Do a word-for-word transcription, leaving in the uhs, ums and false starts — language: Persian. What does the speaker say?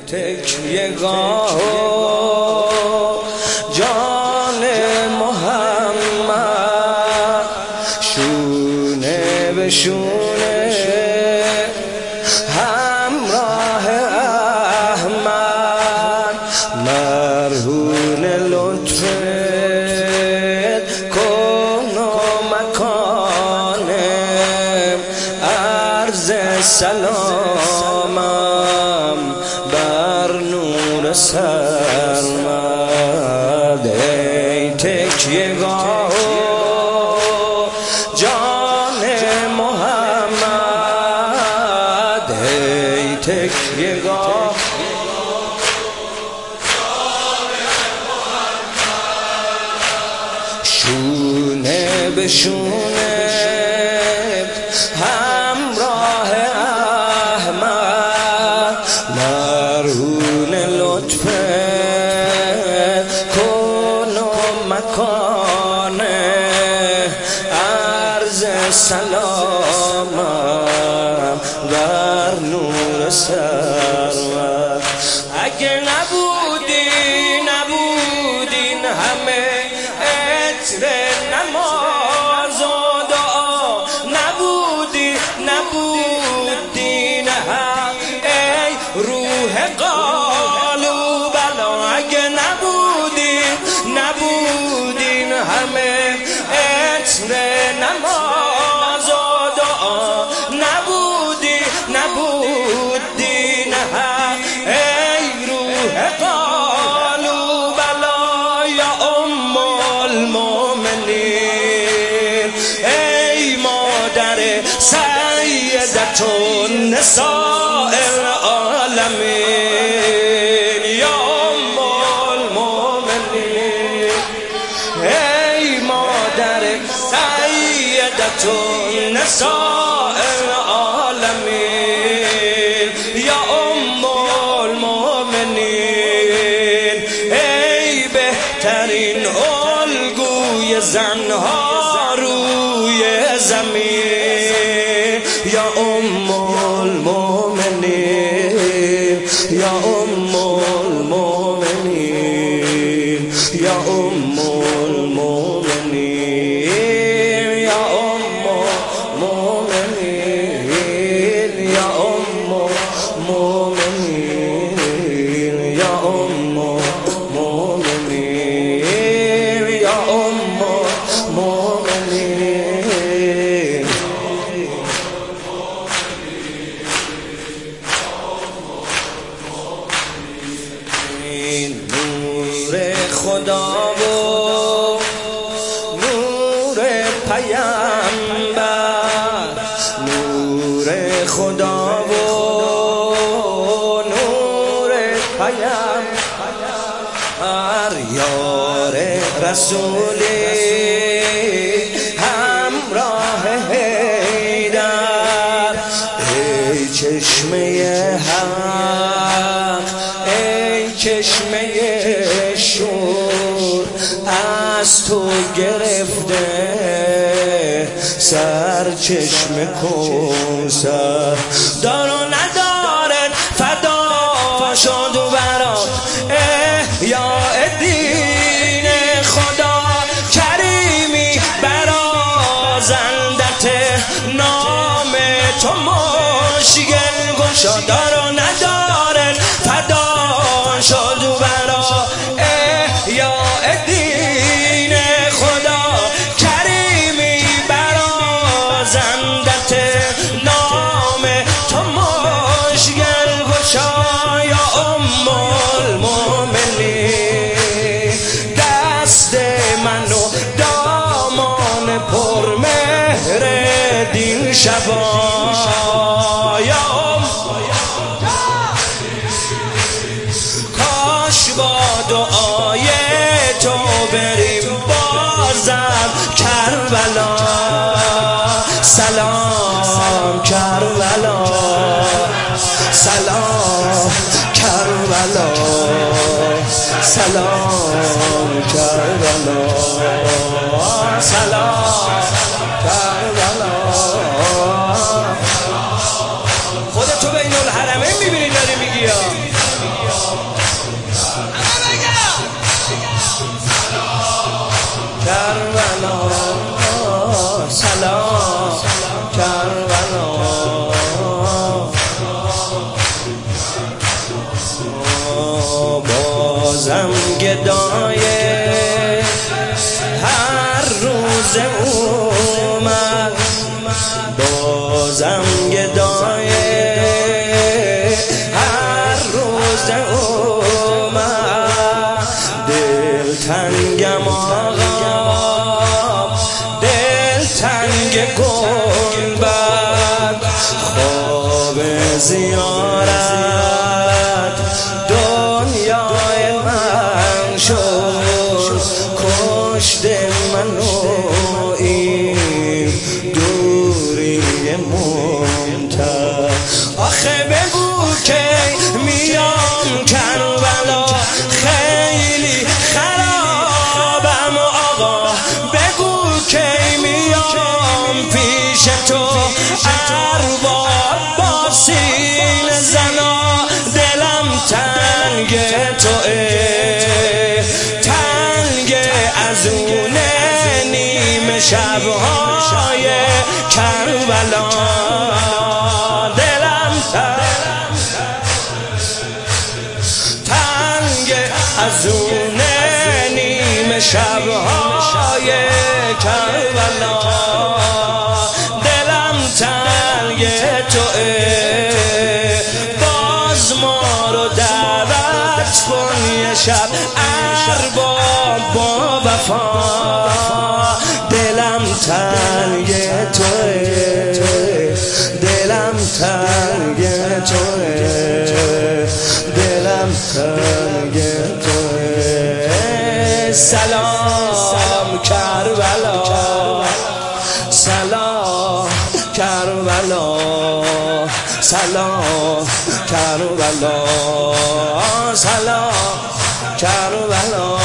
تکیه‌گاه جان محمد شونه به شونه همراه احمد مرهون لطفت کن و مکانم عرض سلامم بر نور سرمد ای تکیه‌گاه جان محمد ای تکیه‌گاه شونه به شونه همراه احمد مرهون لطف کن و مکانه عرض سلامم بر نور سرور اگه نبودی نبودین همه عطر نماز و دعا نبودی نبودین هم ای روح قالو بلا اگه نبودی نبودین همه عطر نماز و دعا نبودی نبودین هم ای روح قالو بلا یا ام المؤمنین ای مادر سیدة النساء العالمین یا ام المؤمنین ای مادر سیدة النساء العالمین یا ام المؤمنین ای بهترین الگوی زنها روی زمین یا ام المؤمنین یا ام المؤمنین یا ام المؤمنین یا ام المؤمنین یا ام المؤمنین یا ام المؤمنین یا ام المؤمنین نور خدا و نور پیامبر نور خدا و نور پیامبر یار رسولی همراه حیدر ای چشمه حق ای چشمه شور از تو گرفته سر چشم کوثر دار و ندارد فدا شد برا احیاء دین خدا کریمی برازندت نام تو مشکل گشا دار و ندارد فدا شد برا احیاء دین خدا کریمی برازندت نام تو مشکل گشا یا ام المؤمنین دست منو دامان پرمهر دین شبا یا ام کاش با دعای تو بریم بازم کربلا سلام کربلا سلام کربلا سلام کربلا سلام کربلا خودتو بین الحرمین میبینی داری میگی حزونه نیمه شبهای کربلا دلم تنگ توئه باز ما رو دعوت کن یه شب ارباب با وفا دلم تنگ توئه دلم تنگ توئه دلم تنگ توئه سلام کربلا سلام کربلا سلام کربلا سلام کربلا